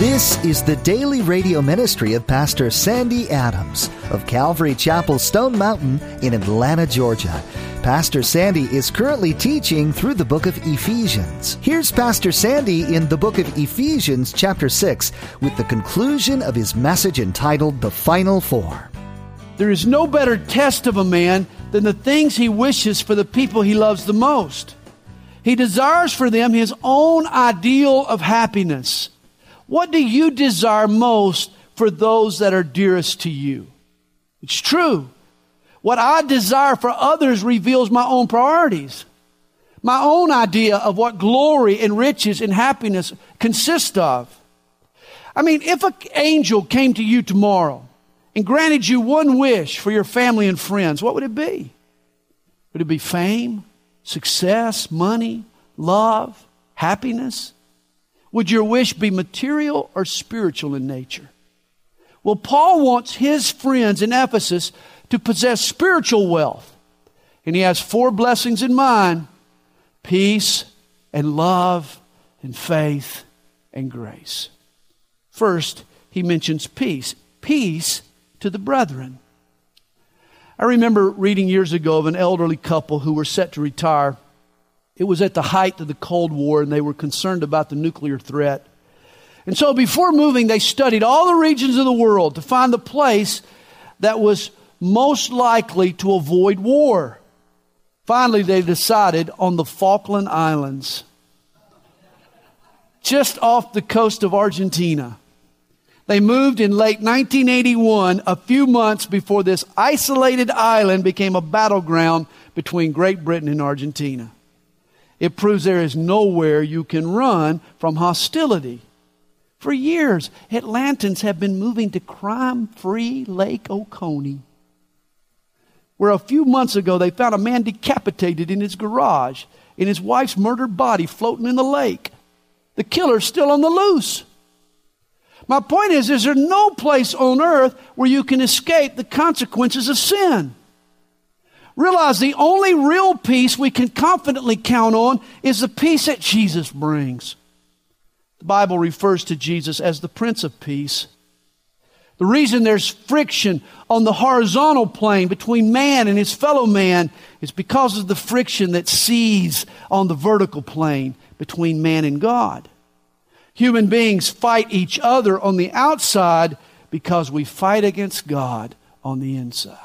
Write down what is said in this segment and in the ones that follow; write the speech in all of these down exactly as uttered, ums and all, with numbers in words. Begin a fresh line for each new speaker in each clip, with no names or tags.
This is the daily radio ministry of Pastor Sandy Adams of Calvary Chapel, Stone Mountain in Atlanta, Georgia. Pastor Sandy is currently teaching through the book of Ephesians. Here's Pastor Sandy in the book of Ephesians, chapter six, with the conclusion of his message entitled The Final Four.
There is no better test of a man than the things he wishes for the people he loves the most. He desires for them his own ideal of happiness. What do you desire most for those that are dearest to you? It's true. What I desire for others reveals my own priorities, my own idea of what glory and riches and happiness consist of. I mean, if an angel came to you tomorrow and granted you one wish for your family and friends, what would it be? Would it be fame, success, money, love, happiness? Would your wish be material or spiritual in nature? Well, Paul wants his friends in Ephesus to possess spiritual wealth. And he has four blessings in mind: peace and love and faith and grace. First, he mentions peace. Peace to the brethren. I remember reading years ago of an elderly couple who were set to retire. It was at the height of the Cold War, and they were concerned about the nuclear threat. And so before moving, they studied all the regions of the world to find the place that was most likely to avoid war. Finally, they decided on the Falkland Islands, just off the coast of Argentina. They moved in late nineteen eighty-one, a few months before this isolated island became a battleground between Great Britain and Argentina. It proves there is nowhere you can run from hostility. For years, Atlantans have been moving to crime-free Lake Oconee, where a few months ago they found a man decapitated in his garage and his wife's murdered body floating in the lake. The killer's still on the loose. My point is, is there no place on earth where you can escape the consequences of sin? Realize the only real peace we can confidently count on is the peace that Jesus brings. The Bible refers to Jesus as the Prince of Peace. The reason there's friction on the horizontal plane between man and his fellow man is because of the friction that seethes on the vertical plane between man and God. Human beings fight each other on the outside because we fight against God on the inside.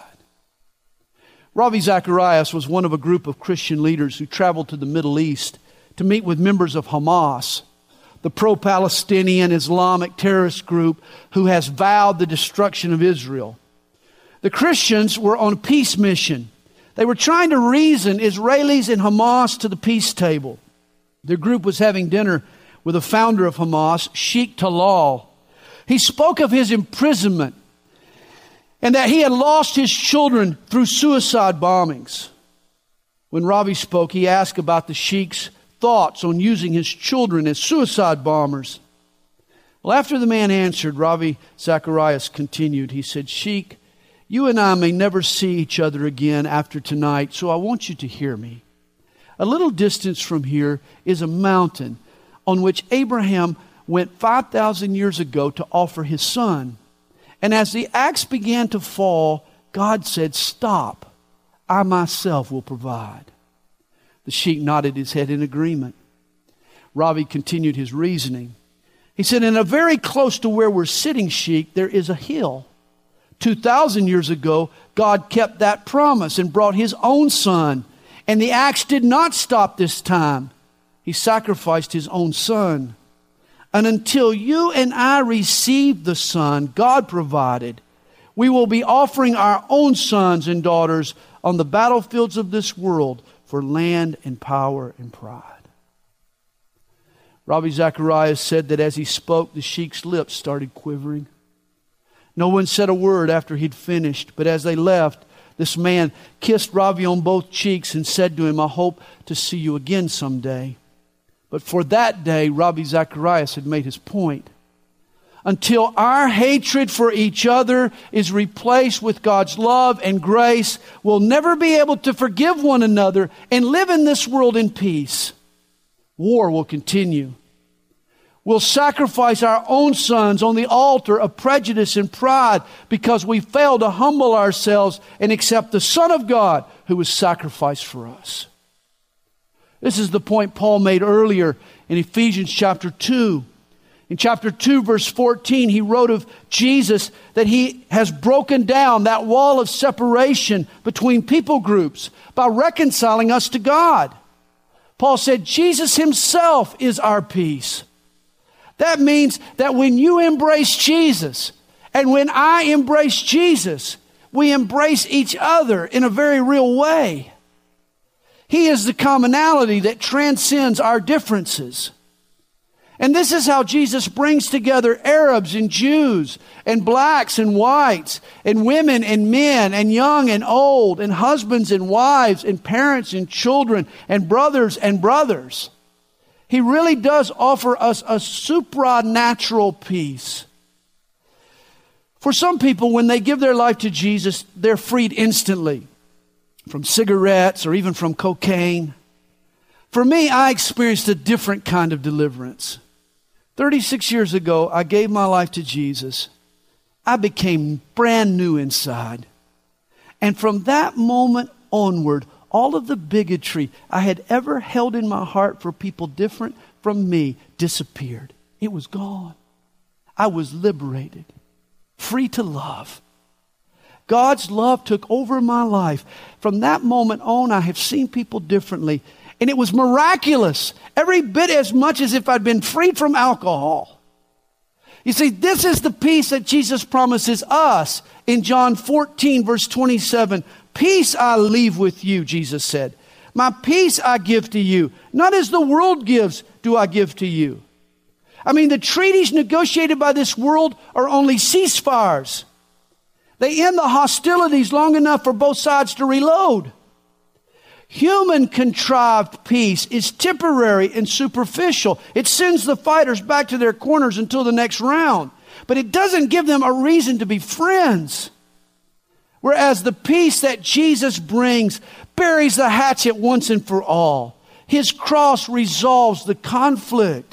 Ravi Zacharias was one of a group of Christian leaders who traveled to the Middle East to meet with members of Hamas, the pro-Palestinian Islamic terrorist group who has vowed the destruction of Israel. The Christians were on a peace mission. They were trying to reason Israelis and Hamas to the peace table. Their group was having dinner with the founder of Hamas, Sheikh Talal. He spoke of his imprisonment and that he had lost his children through suicide bombings. When Ravi spoke, he asked about the Sheikh's thoughts on using his children as suicide bombers. Well, after the man answered, Ravi Zacharias continued. He said, "Sheikh, you and I may never see each other again after tonight, so I want you to hear me. A little distance from here is a mountain on which Abraham went five thousand years ago to offer his son. And as the axe began to fall, God said, 'Stop. I myself will provide.'" The sheikh nodded his head in agreement. Ravi continued his reasoning. He said, "And a very close to where we're sitting, Sheikh, there is a hill. two thousand years ago, God kept that promise and brought his own son. And the axe did not stop this time. He sacrificed his own son. And until you and I receive the Son God provided, we will be offering our own sons and daughters on the battlefields of this world for land and power and pride." Ravi Zacharias said that as he spoke, the sheikh's lips started quivering. No one said a word after he'd finished, but as they left, this man kissed Ravi on both cheeks and said to him, "I hope to see you again someday." But for that day, Ravi Zacharias had made his point. Until our hatred for each other is replaced with God's love and grace, we'll never be able to forgive one another and live in this world in peace. War will continue. We'll sacrifice our own sons on the altar of prejudice and pride because we fail to humble ourselves and accept the Son of God who was sacrificed for us. This is the point Paul made earlier in Ephesians chapter two. In chapter two, verse fourteen, he wrote of Jesus that he has broken down that wall of separation between people groups by reconciling us to God. Paul said, Jesus himself is our peace. That means that when you embrace Jesus and when I embrace Jesus, we embrace each other in a very real way. He is the commonality that transcends our differences. And this is how Jesus brings together Arabs and Jews and blacks and whites and women and men and young and old and husbands and wives and parents and children and brothers and brothers. He really does offer us a supernatural peace. For some people, when they give their life to Jesus, they're freed instantly from cigarettes or even from cocaine. For me, I experienced a different kind of deliverance. thirty-six years ago, I gave my life to Jesus. I became brand new inside. And from that moment onward, all of the bigotry I had ever held in my heart for people different from me disappeared. It was gone. I was liberated, free to love. God's love took over my life. From that moment on, I have seen people differently. And it was miraculous, every bit as much as if I'd been freed from alcohol. You see, this is the peace that Jesus promises us in John fourteen, verse twenty-seven. Peace I leave with you, Jesus said. My peace I give to you. Not as the world gives do I give to you. I mean, the treaties negotiated by this world are only ceasefires. They end the hostilities long enough for both sides to reload. Human contrived peace is temporary and superficial. It sends the fighters back to their corners until the next round. But it doesn't give them a reason to be friends. Whereas the peace that Jesus brings buries the hatchet once and for all. His cross resolves the conflict.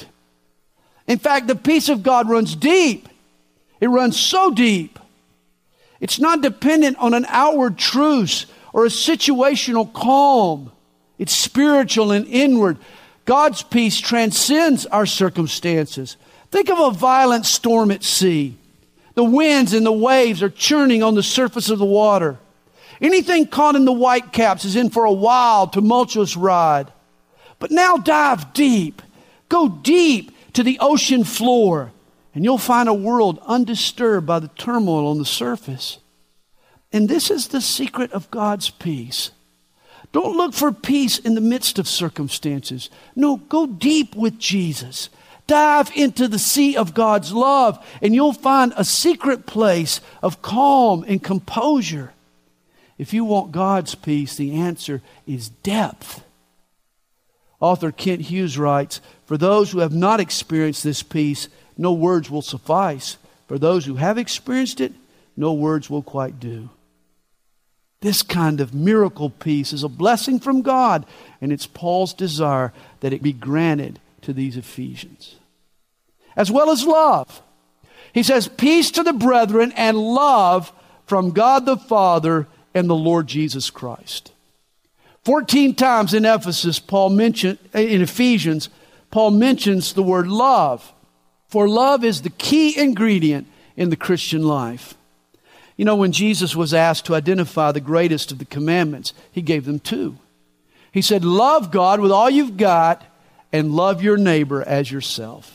In fact, the peace of God runs deep. It runs so deep. It's not dependent on an outward truce or a situational calm. It's spiritual and inward. God's peace transcends our circumstances. Think of a violent storm at sea. The winds and the waves are churning on the surface of the water. Anything caught in the whitecaps is in for a wild, tumultuous ride. But now dive deep. Go deep to the ocean floor, and you'll find a world undisturbed by the turmoil on the surface. And this is the secret of God's peace. Don't look for peace in the midst of circumstances. No, go deep with Jesus. Dive into the sea of God's love, and you'll find a secret place of calm and composure. If you want God's peace, the answer is depth. Author Kent Hughes writes, "For those who have not experienced this peace, no words will suffice. For those who have experienced it, no words will quite do." This kind of miracle peace is a blessing from God, and it's Paul's desire that it be granted to these Ephesians. As well as love. He says, peace to the brethren and love from God the Father and the Lord Jesus Christ. Fourteen times in Ephesus, Paul mentioned, in Ephesians, Paul mentions the word love. For love is the key ingredient in the Christian life. You know, when Jesus was asked to identify the greatest of the commandments, he gave them two. He said, love God with all you've got and love your neighbor as yourself.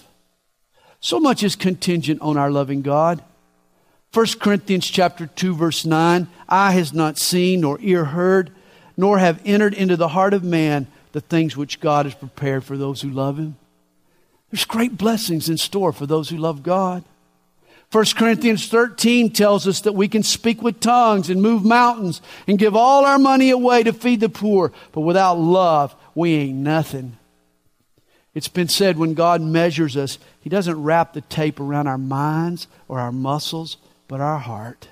So much is contingent on our loving God. First Corinthians chapter two, verse nine, eye has not seen nor ear heard, nor have entered into the heart of man the things which God has prepared for those who love Him. There's great blessings in store for those who love God. First Corinthians thirteen tells us that we can speak with tongues and move mountains and give all our money away to feed the poor. But without love, we ain't nothing. It's been said when God measures us, He doesn't wrap the tape around our minds or our muscles, but our heart.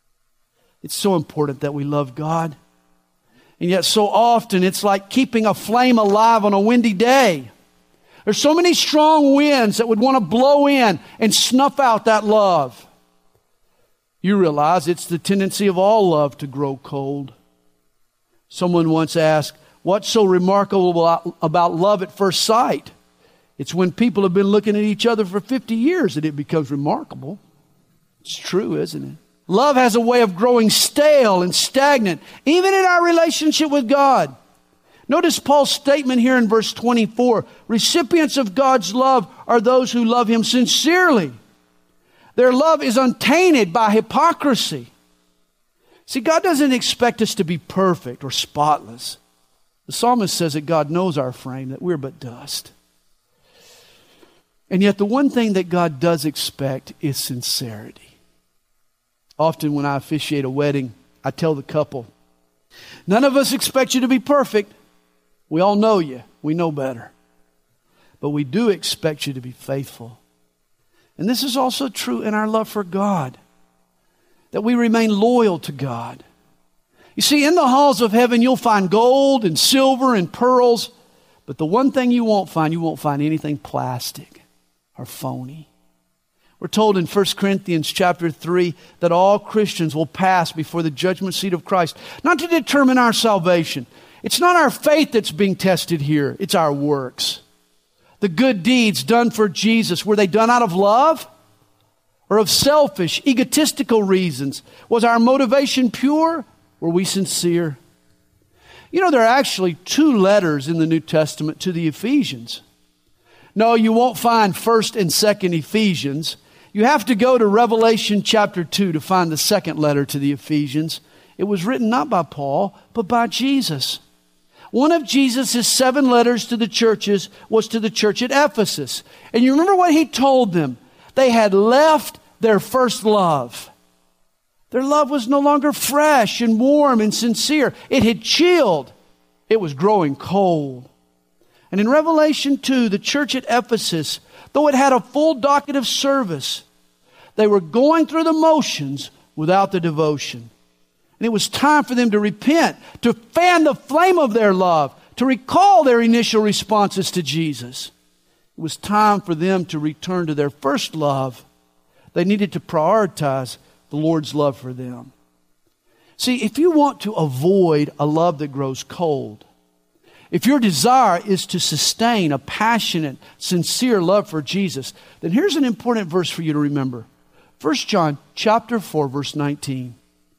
It's so important that we love God. And yet so often it's like keeping a flame alive on a windy day. There's so many strong winds that would want to blow in and snuff out that love. You realize it's the tendency of all love to grow cold. Someone once asked, what's so remarkable about love at first sight? It's when people have been looking at each other for fifty years that it becomes remarkable. It's true, isn't it? Love has a way of growing stale and stagnant, even in our relationship with God. Notice Paul's statement here in verse twenty-four. Recipients of God's love are those who love Him sincerely. Their love is untainted by hypocrisy. See, God doesn't expect us to be perfect or spotless. The psalmist says that God knows our frame, that we're but dust. And yet the one thing that God does expect is sincerity. Often when I officiate a wedding, I tell the couple, none of us expect you to be perfect. We all know you. We know better. But we do expect you to be faithful. And this is also true in our love for God, that we remain loyal to God. You see, in the halls of heaven, you'll find gold and silver and pearls. But the one thing you won't find, you won't find anything plastic or phony. We're told in First Corinthians chapter three that all Christians will pass before the judgment seat of Christ, not to determine our salvation. It's not our faith that's being tested here. It's our works. The good deeds done for Jesus, were they done out of love or of selfish, egotistical reasons? Was our motivation pure? Were we sincere? You know, there are actually two letters in the New Testament to the Ephesians. No, you won't find First and Second Ephesians. You have to go to Revelation chapter two to find the second letter to the Ephesians. It was written not by Paul, but by Jesus. One of Jesus' seven letters to the churches was to the church at Ephesus. And you remember what he told them? They had left their first love. Their love was no longer fresh and warm and sincere. It had chilled. It was growing cold. And in Revelation two, the church at Ephesus, though it had a full docket of service, they were going through the motions without the devotion. And it was time for them to repent, to fan the flame of their love, to recall their initial responses to Jesus. It was time for them to return to their first love. They needed to prioritize the Lord's love for them. See, if you want to avoid a love that grows cold, if your desire is to sustain a passionate, sincere love for Jesus, then here's an important verse for you to remember. First John chapter four, verse nineteen.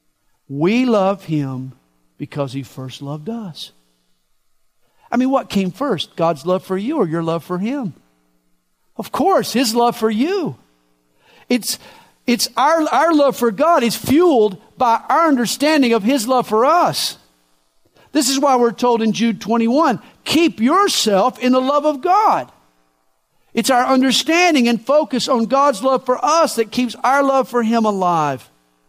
We love Him because He first loved us. I mean, what came first? God's love for you or your love for Him? Of course, His love for you. It's, it's our, our love for God is fueled by our understanding of His love for us. This is why we're told in Jude twenty-one, keep yourself in the love of God. It's our understanding and focus on God's love for us that keeps our love for Him alive.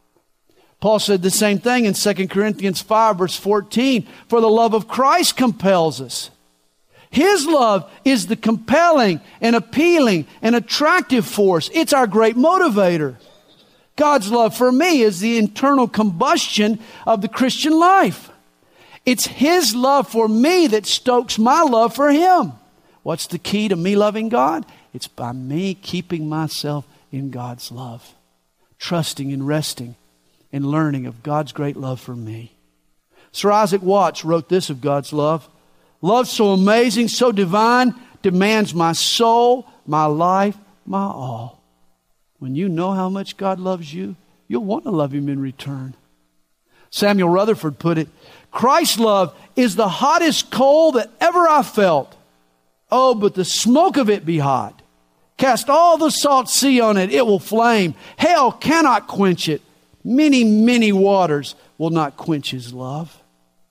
Paul said the same thing in Second Corinthians five, verse fourteen. For the love of Christ compels us. His love is the compelling and appealing and attractive force. It's our great motivator. God's love for me is the internal combustion of the Christian life. It's His love for me that stokes my love for Him. What's the key to me loving God? It's by me keeping myself in God's love, trusting and resting and learning of God's great love for me. Sir Isaac Watts wrote this of God's love. Love so amazing, so divine, demands my soul, my life, my all. When you know how much God loves you, you'll want to love Him in return. Samuel Rutherford put it, Christ's love is the hottest coal that ever I felt. Oh, but the smoke of it be hot. Cast all the salt sea on it, it will flame. Hell cannot quench it. Many, many waters will not quench His love.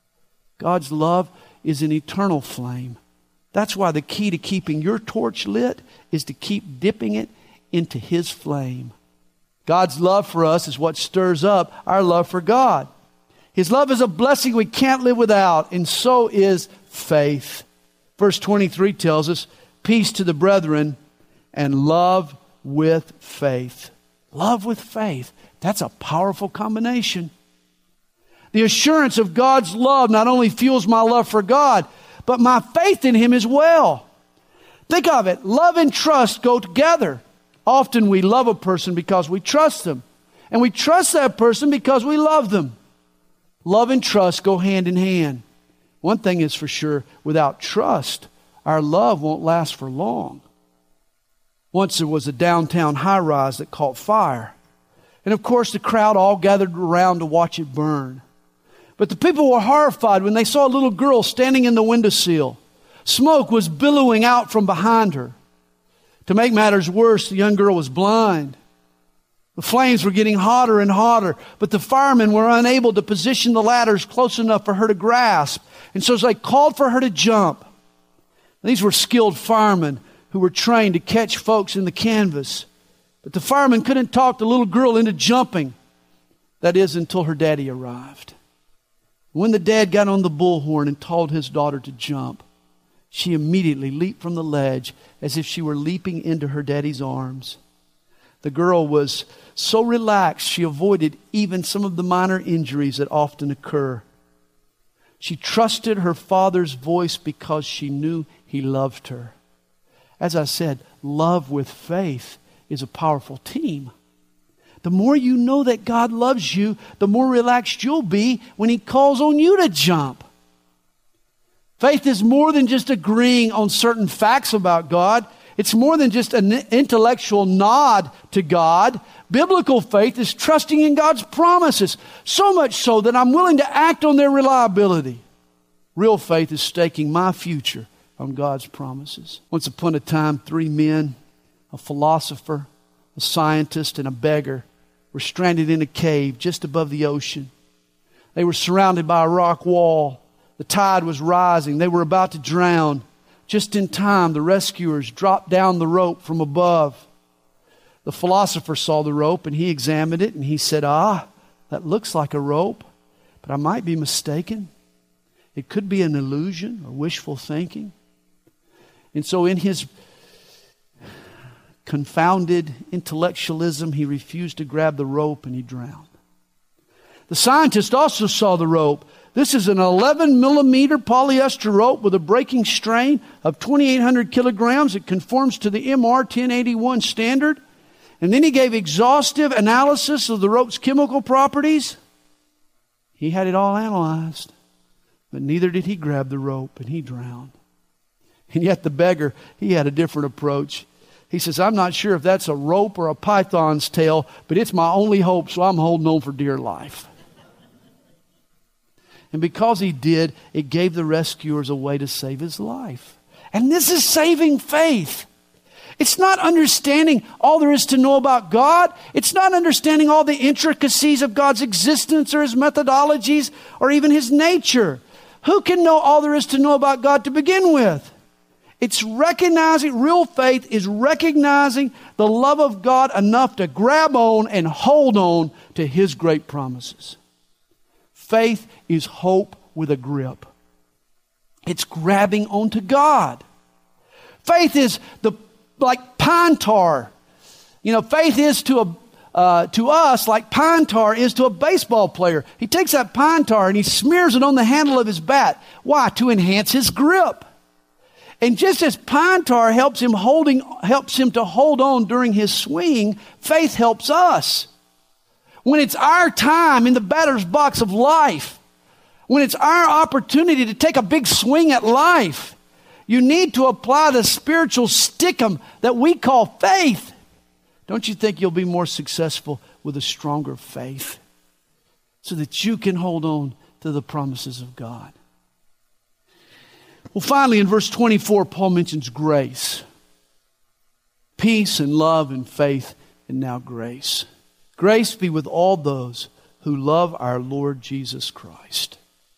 God's love is an eternal flame. That's why the key to keeping your torch lit is to keep dipping it into His flame. God's love for us is what stirs up our love for God. His love is a blessing we can't live without, and so is faith. Verse twenty-three tells us, peace to the brethren and love with faith. Love with faith. That's a powerful combination. The assurance of God's love not only fuels my love for God, but my faith in Him as well. Think of it. Love and trust go together. Often we love a person because we trust them. And we trust that person because we love them. Love and trust go hand in hand. One thing is for sure, without trust, our love won't last for long. Once there was a downtown high-rise that caught fire. And of course the crowd all gathered around to watch it burn. But the people were horrified when they saw a little girl standing in the windowsill. Smoke was billowing out from behind her. To make matters worse, the young girl was blind. The flames were getting hotter and hotter, but the firemen were unable to position the ladders close enough for her to grasp. And so they called for her to jump. These were skilled firemen who were trained to catch folks in the canvas. But the firemen couldn't talk the little girl into jumping. That is, until her daddy arrived. When the dad got on the bullhorn and told his daughter to jump, she immediately leaped from the ledge as if she were leaping into her daddy's arms. The girl was so relaxed she avoided even some of the minor injuries that often occur. She trusted her father's voice because she knew he loved her. As I said, love with faith is a powerful team. The more you know that God loves you, the more relaxed you'll be when He calls on you to jump. Faith is more than just agreeing on certain facts about God. It's more than just an intellectual nod to God. Biblical faith is trusting in God's promises, so much so that I'm willing to act on their reliability. Real faith is staking my future on God's promises. Once upon a time, three men, a philosopher, a scientist, and a beggar, were stranded in a cave just above the ocean. They were surrounded by a rock wall. The tide was rising. They were about to drown. Just in time, the rescuers dropped down the rope from above. The philosopher saw the rope and he examined it and he said, "Ah, that looks like a rope, but I might be mistaken. It could be an illusion or wishful thinking." And so in his confounded intellectualism, he refused to grab the rope and he drowned. The scientist also saw the rope. This is an eleven millimeter polyester rope with a breaking strain of twenty-eight hundred kilograms. It conforms to the M R ten eighty-one standard. And then he gave exhaustive analysis of the rope's chemical properties. He had it all analyzed. But neither did he grab the rope, and he drowned. And yet the beggar, he had a different approach. He says, "I'm not sure if that's a rope or a python's tail, but it's my only hope, so I'm holding on for dear life." And because he did, it gave the rescuers a way to save his life. And this is saving faith. It's not understanding all there is to know about God. It's not understanding all the intricacies of God's existence or His methodologies or even His nature. Who can know all there is to know about God to begin with? It's recognizing, real faith is recognizing the love of God enough to grab on and hold on to His great promises. Faith is hope with a grip. It's grabbing onto God. Faith is the like pine tar. You know, faith is to a uh, to us like pine tar is to a baseball player. He takes that pine tar and he smears it on the handle of his bat. Why? To enhance his grip. And just as pine tar helps him holding helps him to hold on during his swing, faith helps us. When it's our time in the batter's box of life, when it's our opportunity to take a big swing at life, you need to apply the spiritual stickum that we call faith. Don't you think you'll be more successful with a stronger faith so that you can hold on to the promises of God? Well, finally, in verse twenty-four, Paul mentions grace. Peace and love and faith and now grace. Grace be with all those who love our Lord Jesus Christ.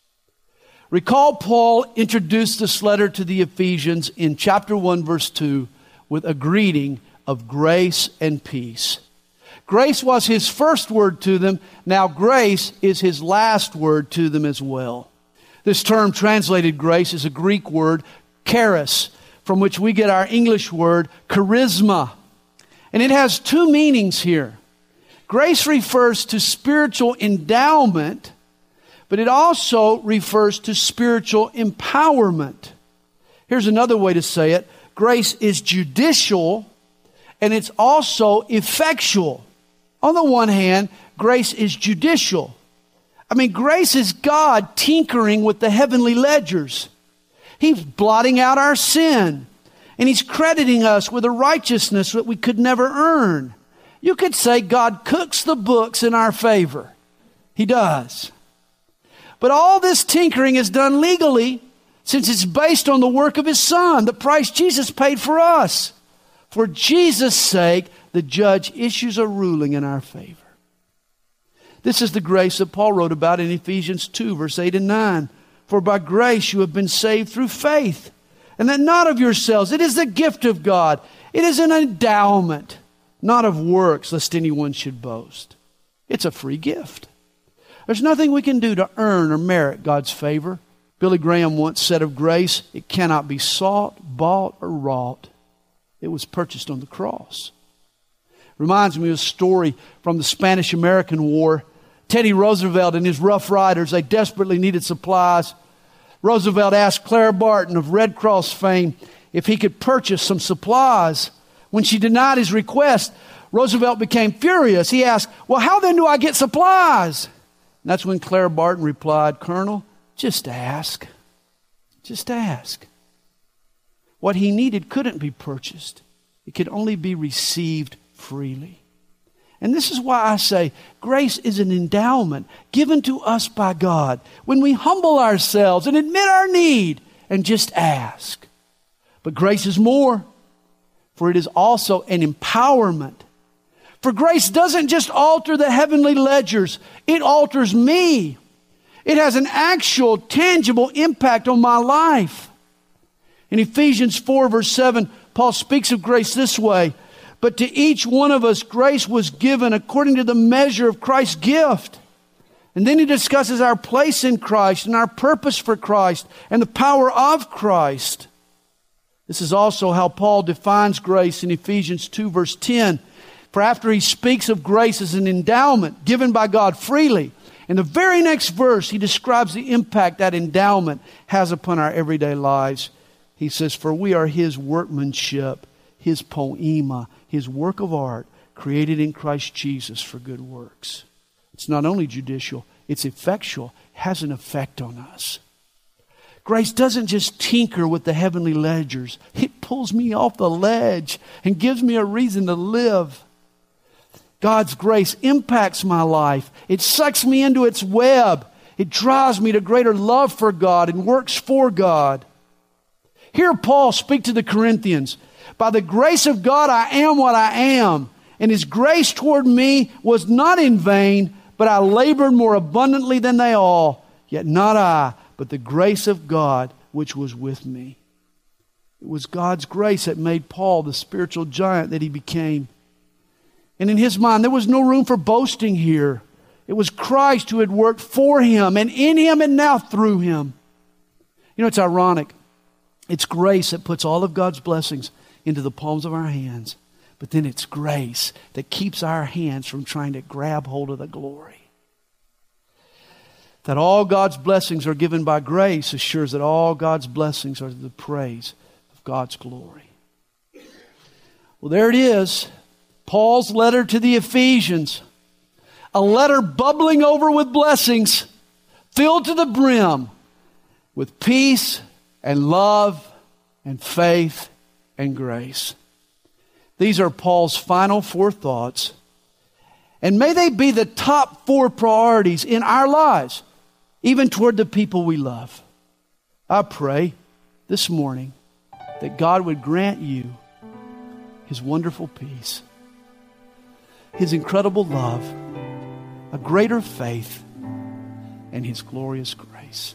Recall Paul introduced this letter to the Ephesians in chapter one, verse two, with a greeting of grace and peace. Grace was his first word to them. Now grace is his last word to them as well. This term translated grace is a Greek word, charis, from which we get our English word charisma. And it has two meanings here. Grace refers to spiritual endowment, but it also refers to spiritual empowerment. Here's another way to say it. Grace is judicial, and it's also effectual. On the one hand, grace is judicial. I mean, grace is God tinkering with the heavenly ledgers. He's blotting out our sin, and He's crediting us with a righteousness that we could never earn. You could say God cooks the books in our favor. He does. But all this tinkering is done legally, since it's based on the work of His Son, the price Jesus paid for us. For Jesus' sake, the judge issues a ruling in our favor. This is the grace that Paul wrote about in Ephesians two, verse eight and nine. For by grace you have been saved through faith, and that not of yourselves. It is the gift of God. It is an endowment, not of works, lest anyone should boast. It's a free gift. There's nothing we can do to earn or merit God's favor. Billy Graham once said of grace, it cannot be sought, bought, or wrought. It was purchased on the cross. Reminds me of a story from the Spanish-American War. Teddy Roosevelt and his Rough Riders, they desperately needed supplies. Roosevelt asked Clara Barton of Red Cross fame if he could purchase some supplies. When she denied his request, Roosevelt became furious. He asked, well, how then do I get supplies? And that's when Clara Barton replied, Colonel, just ask. Just ask. What he needed couldn't be purchased. It could only be received freely. And this is why I say grace is an endowment given to us by God when we humble ourselves and admit our need and just ask. But grace is more, for it is also an empowerment. For grace doesn't just alter the heavenly ledgers, it alters me. It has an actual, tangible impact on my life. In Ephesians four, verse seven, Paul speaks of grace this way. But to each one of us, grace was given according to the measure of Christ's gift. And then he discusses our place in Christ and our purpose for Christ and the power of Christ. This is also how Paul defines grace in Ephesians two, verse ten. For after he speaks of grace as an endowment given by God freely, in the very next verse, he describes the impact that endowment has upon our everyday lives. He says, for we are His workmanship, His poema, His work of art, created in Christ Jesus for good works. It's not only judicial, it's effectual, has an effect on us. Grace doesn't just tinker with the heavenly ledgers. It pulls me off the ledge and gives me a reason to live. God's grace impacts my life. It sucks me into its web. It drives me to greater love for God and works for God. Hear Paul speak to the Corinthians. By the grace of God, I am what I am. And His grace toward me was not in vain, but I labored more abundantly than they all. Yet not I, but the grace of God which was with me. It was God's grace that made Paul the spiritual giant that he became. And in his mind, there was no room for boasting here. It was Christ who had worked for him and in him and now through him. You know, it's ironic. It's grace that puts all of God's blessings into the palms of our hands. But then it's grace that keeps our hands from trying to grab hold of the glory. That all God's blessings are given by grace assures that all God's blessings are the praise of God's glory. Well, there it is. Paul's letter to the Ephesians. A letter bubbling over with blessings, filled to the brim with peace and love and faith and grace. These are Paul's final four thoughts. And may they be the top four priorities in our lives, even toward the people we love. I pray this morning that God would grant you His wonderful peace, His incredible love, a greater faith, and His glorious grace.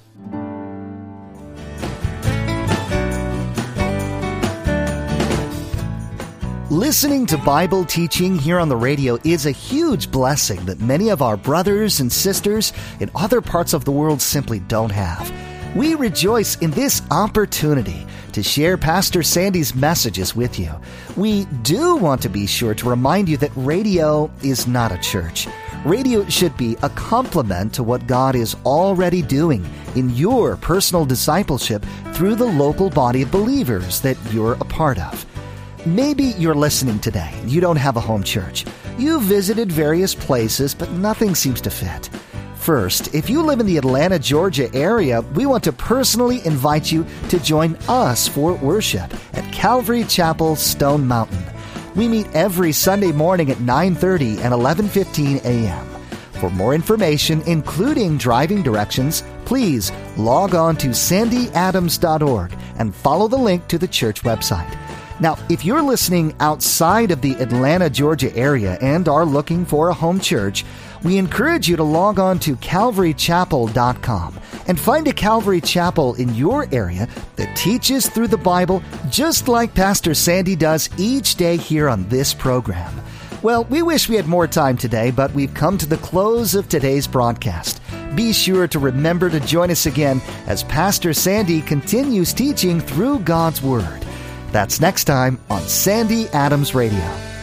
Listening to Bible teaching here on the radio is a huge blessing that many of our brothers and sisters in other parts of the world simply don't have. We rejoice in this opportunity to share Pastor Sandy's messages with you. We do want to be sure to remind you that radio is not a church. Radio should be a complement to what God is already doing in your personal discipleship through the local body of believers that you're a part of. Maybe you're listening today. You don't have a home church. You've visited various places, but nothing seems to fit. First, if you live in the Atlanta, Georgia area, we want to personally invite you to join us for worship at Calvary Chapel, Stone Mountain. We meet every Sunday morning at nine thirty and eleven fifteen a.m. For more information, including driving directions, please log on to sandy adams dot org and follow the link to the church website. Now, if you're listening outside of the Atlanta, Georgia area and are looking for a home church, we encourage you to log on to calvary chapel dot com and find a Calvary Chapel in your area that teaches through the Bible just like Pastor Sandy does each day here on this program. Well, we wish we had more time today, but we've come to the close of today's broadcast. Be sure to remember to join us again as Pastor Sandy continues teaching through God's Word. That's next time on Sandy Adams Radio.